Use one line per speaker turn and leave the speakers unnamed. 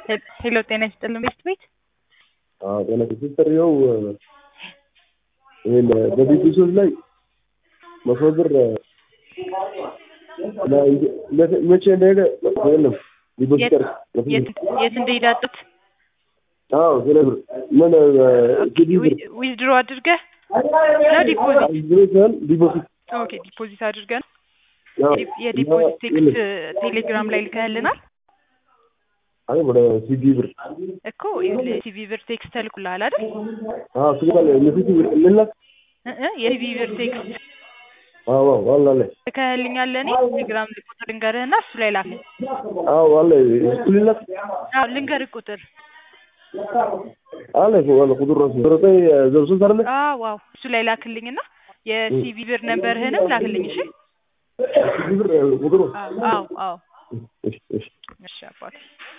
ሄሎ ጤና ይስጥልን ቤት ቤት
ጤና ሲስተርየው ይሄን በቢቢሲዎች ላይ መፈብር መቼ እንደሄደ የለም ሊቦስተር
የት እንደሄደ አጡት?
አዎ ስለብር ምን
ዊዝድሮ አድርገህ ነው
ዲፖዚት
ኦኬ ዲፖዚት አድርገን የዲፖዚት ቴክስት ቴሌግራም ላይ ልከህልናል?
አይ ወደ ሲቢ ብር
እኮ ሲቢ ብር ቴክስት ተልኩልሃል አይደል?
ስለዚህ የሲቢ ብር ልላክ
የሲቢ ብር ቴክስት
والله
ልከህልኛል ለኔ ቴሌግራም ቁጥር ልንገርህና እሱ ላይ ላክ።
والله ልላክ
ልንገርህ ቁጥር
والله ቁጥር ራሱ ዘርጠይ ዘርሱ ዘርለ
ዋው እሱ ላይ ላክልኝና የሲቢ ብር ነምበርህንም ላክልኝ። እሺ
ሲቢ ብር ቁጥሩ
እሺ አባቴ